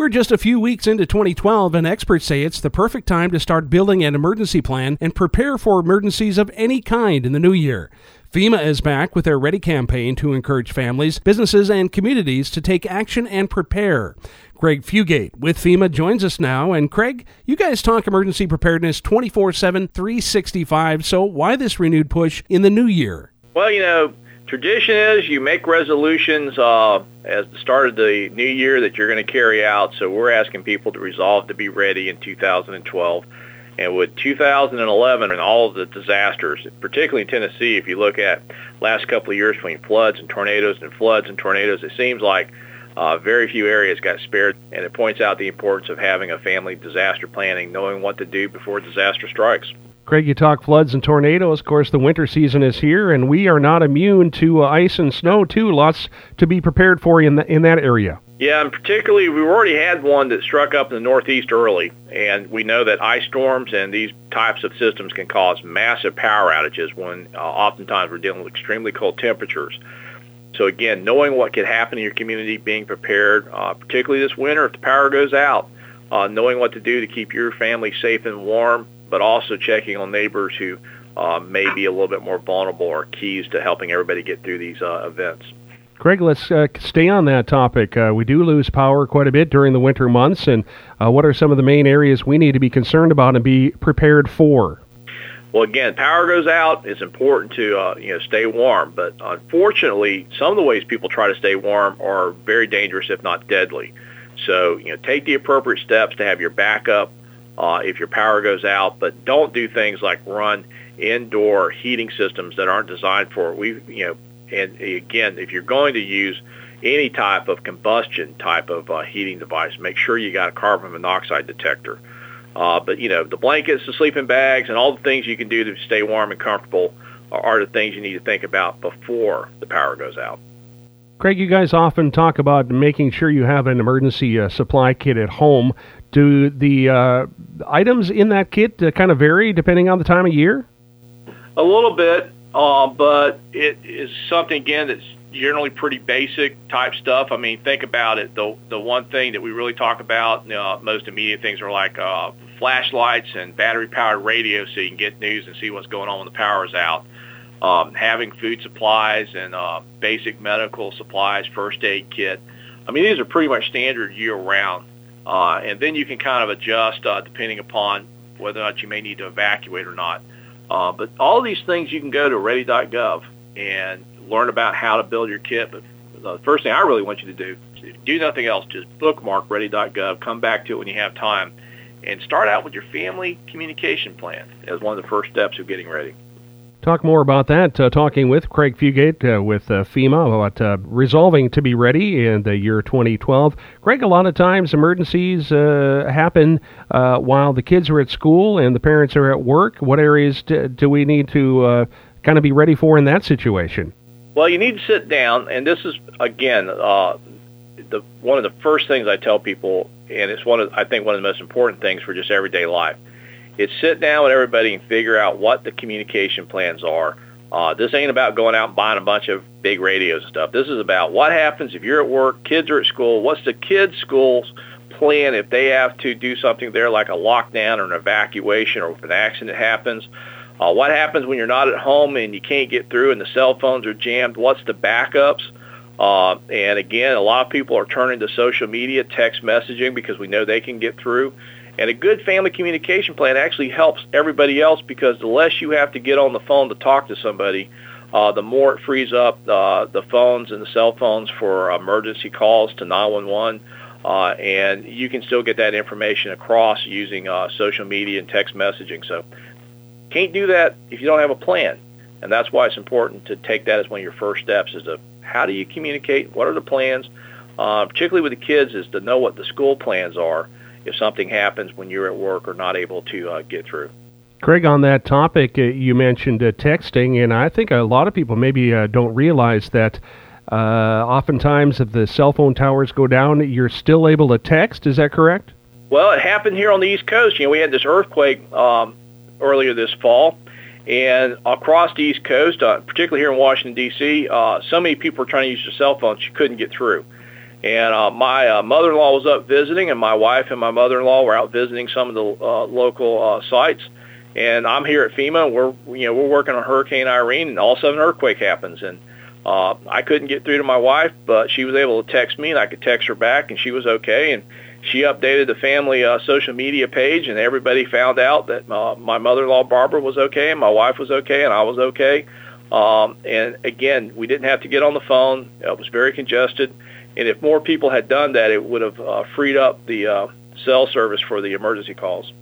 just a few weeks into 2012, and experts say it's the perfect time to start building an emergency plan and prepare for emergencies of any kind in the new year. FEMA is back with their Ready campaign to encourage families, businesses, and communities to take action and prepare. Craig Fugate with FEMA joins us now. And Craig, you guys talk emergency preparedness 24/7, 365. So why this renewed push in the new year? Well, tradition is you make resolutions at the start of the new year that you're going to carry out. So we're asking people to resolve to be ready in 2012. And with 2011 and all of the disasters, particularly in Tennessee, if you look at last couple of years between floods and tornadoes, it seems like very few areas got spared. And it points out the importance of having a family disaster planning, knowing what to do before disaster strikes. Craig, you talk floods and tornadoes. Of course, the winter season is here, and we are not immune to ice and snow, too. Lots to be prepared for in that area. Yeah, and particularly we've already had one that struck up in the Northeast early, and we know that ice storms and these types of systems can cause massive power outages when oftentimes we're dealing with extremely cold temperatures. So again, knowing what could happen in your community, being prepared, particularly this winter if the power goes out, knowing what to do to keep your family safe and warm, but also checking on neighbors who may be a little bit more vulnerable are keys to helping everybody get through these events. Craig, let's stay on that topic. We do lose power quite a bit during the winter months, and what are some of the main areas we need to be concerned about and be prepared for? Well, again, power goes out. It's important to stay warm, but unfortunately, some of the ways people try to stay warm are very dangerous, if not deadly. So, take the appropriate steps to have your backup if your power goes out, but don't do things like run indoor heating systems that aren't designed for it. And again, if you're going to use any type of combustion type of heating device, make sure you got a carbon monoxide detector. But the blankets, the sleeping bags, and all the things you can do to stay warm and comfortable are the things you need to think about before the power goes out. Craig, you guys often talk about making sure you have an emergency supply kit at home. Do the items in that kit kind of vary depending on the time of year? A little bit. But it is something, again, that's generally pretty basic type stuff. I mean, think about it. The one thing that we really talk about, most immediate things are like flashlights and battery-powered radios so you can get news and see what's going on when the power is out. Having food supplies and basic medical supplies, first aid kit. I mean, these are pretty much standard year-round. And then you can kind of adjust depending upon whether or not you may need to evacuate or not. But all these things you can go to ready.gov and learn about how to build your kit. But the first thing I really want you to do, if you do nothing else, just bookmark ready.gov, come back to it when you have time, and start out with your family communication plan as one of the first steps of getting ready. Talk more about that, talking with Craig Fugate with FEMA about resolving to be ready in the year 2012. Craig, a lot of times emergencies happen while the kids are at school and the parents are at work. What areas do we need to kind of be ready for in that situation? Well, you need to sit down, and this is, again, one of the first things I tell people, and it's I think one of the most important things for just everyday life. It's sit down with everybody and figure out what the communication plans are. This ain't about going out and buying a bunch of big radios and stuff. This is about what happens if you're at work, kids are at school. What's the kids' school's plan if they have to do something there like a lockdown or an evacuation, or if an accident happens? What happens when you're not at home and you can't get through and the cell phones are jammed? What's the backups? And again, a lot of people are turning to social media, text messaging, because we know they can get through. And a good family communication plan actually helps everybody else, because the less you have to get on the phone to talk to somebody, the more it frees up the phones and the cell phones for emergency calls to 911. And you can still get that information across using social media and text messaging. So can't do that if you don't have a plan. And that's why it's important to take that as one of your first steps, is to how do you communicate? What are the plans? Particularly with the kids, is to know what the school plans are if something happens when you're at work or not able to get through. Craig, on that topic, you mentioned texting, and I think a lot of people maybe don't realize that oftentimes if the cell phone towers go down, you're still able to text. Is that correct? Well, it happened here on the East Coast. We had this earthquake earlier this fall, and across the East Coast, particularly here in Washington, D.C., so many people were trying to use their cell phones you couldn't get through. And my mother-in-law was up visiting, and my wife and my mother-in-law were out visiting some of the local sites. And I'm here at FEMA. And we're working on Hurricane Irene, and all of a sudden an earthquake happens. And I couldn't get through to my wife, but she was able to text me, and I could text her back, and she was okay. And she updated the family social media page, and everybody found out that my mother-in-law Barbara was okay, and my wife was okay, and I was okay. And again, we didn't have to get on the phone. It was very congested. And if more people had done that, it would have freed up the cell service for the emergency calls.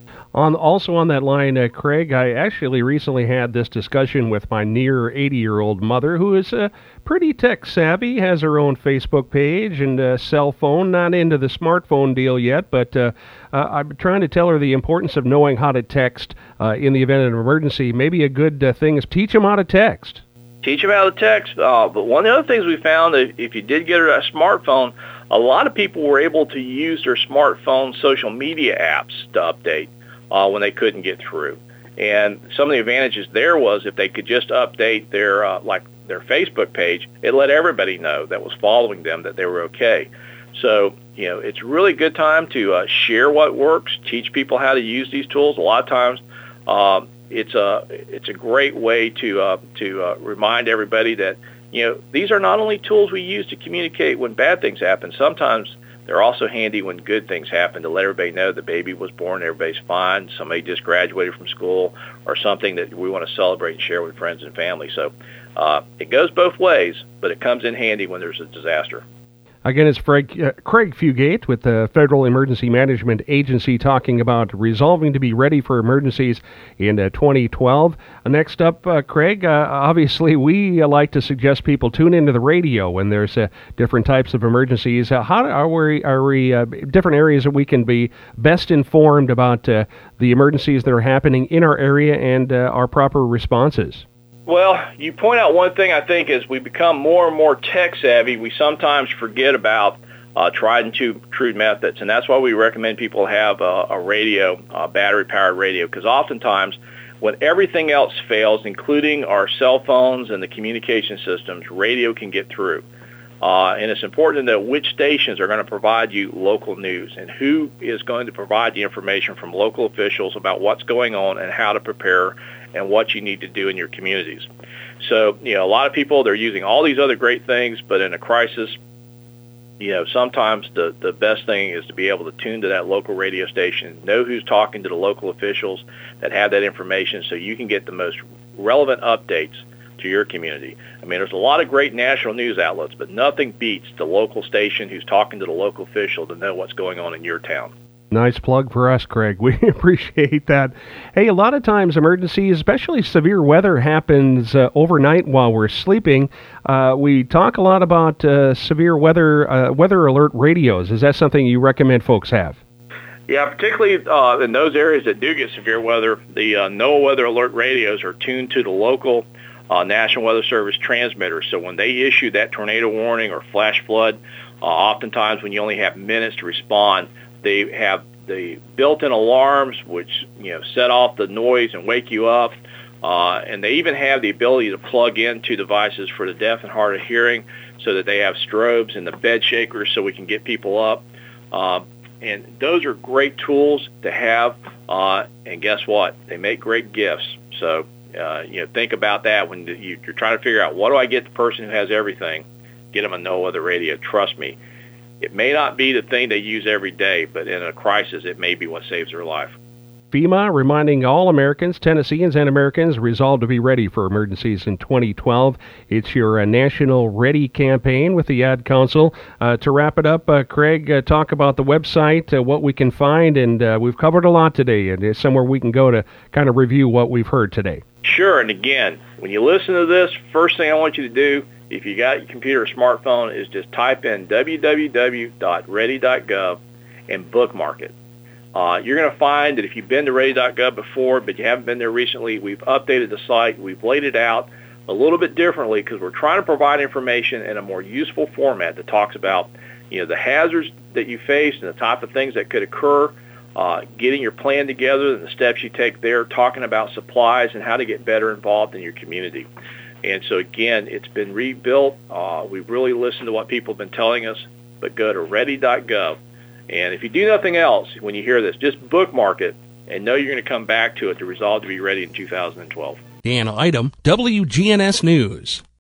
Also on that line, Craig, I actually recently had this discussion with my near 80-year-old mother, who is pretty tech savvy, has her own Facebook page and cell phone, not into the smartphone deal yet, but I'm trying to tell her the importance of knowing how to text in the event of an emergency. Maybe a good thing is teach them how to text. Teach them how to text. But one of the other things we found, that if you did get her a smartphone, a lot of people were able to use their smartphone social media apps to update when they couldn't get through. And some of the advantages there was if they could just update their their Facebook page, it let everybody know that was following them that they were okay. So, it's a really good time to share what works, teach people how to use these tools. A lot of times, it's a great way to remind everybody that these are not only tools we use to communicate when bad things happen. Sometimes they're also handy when good things happen, to let everybody know the baby was born, everybody's fine, somebody just graduated from school, or something that we want to celebrate and share with friends and family. So it goes both ways, but it comes in handy when there's a disaster. Again, it's Craig Fugate with the Federal Emergency Management Agency talking about resolving to be ready for emergencies in 2012. Next up, Craig, obviously we like to suggest people tune into the radio when there's different types of emergencies. How are we different areas that we can be best informed about the emergencies that are happening in our area and our proper responses? Well, you point out one thing. I think as we become more and more tech savvy, we sometimes forget about tried and true methods, and that's why we recommend people have a radio, battery-powered radio, because oftentimes when everything else fails, including our cell phones and the communication systems, radio can get through. And it's important to know which stations are going to provide you local news and who is going to provide the information from local officials about what's going on and how to prepare and what you need to do in your communities. So, a lot of people, they're using all these other great things, but in a crisis, sometimes the best thing is to be able to tune to that local radio station, know who's talking to the local officials that have that information, so you can get the most relevant updates to your community. I mean, there's a lot of great national news outlets, but nothing beats the local station who's talking to the local official to know what's going on in your town. Nice plug for us, Craig. We appreciate that. Hey, a lot of times emergencies, especially severe weather, happens overnight while we're sleeping. We talk a lot about severe weather alert radios. Is that something you recommend folks have? Yeah, particularly in those areas that do get severe weather, the NOAA Weather Alert radios are tuned to the local National Weather Service transmitters. So when they issue that tornado warning or flash flood, oftentimes when you only have minutes to respond, they have the built-in alarms which set off the noise and wake you up, and they even have the ability to plug into devices for the deaf and hard of hearing, so that they have strobes and the bed shakers so we can get people up. And those are great tools to have, and guess what? They make great gifts. So think about that when you're trying to figure out, what do I get the person who has everything? Get them a No Other radio. Trust me. It may not be the thing they use every day, but in a crisis, it may be what saves their life. FEMA reminding all Americans, Tennesseans and Americans, resolved to be ready for emergencies in 2012. It's your National Ready campaign with the Ad Council. To wrap it up, Craig, talk about the website, what we can find, and we've covered a lot today, and it's somewhere we can go to kind of review what we've heard today. Sure, and again, when you listen to this, first thing I want you to do, if you got your computer or smartphone, is just type in www.ready.gov and bookmark it. You're going to find that if you've been to ready.gov before, but you haven't been there recently, we've updated the site. We've laid it out a little bit differently because we're trying to provide information in a more useful format that talks about the hazards that you face and the type of things that could occur, getting your plan together and the steps you take there, talking about supplies and how to get better involved in your community. And so, again, it's been rebuilt. We've really listened to what people have been telling us. but go to ready.gov. And if you do nothing else, when you hear this, just bookmark it and know you're going to come back to it to resolve to be ready in 2012. Dan Idem, WGNS News.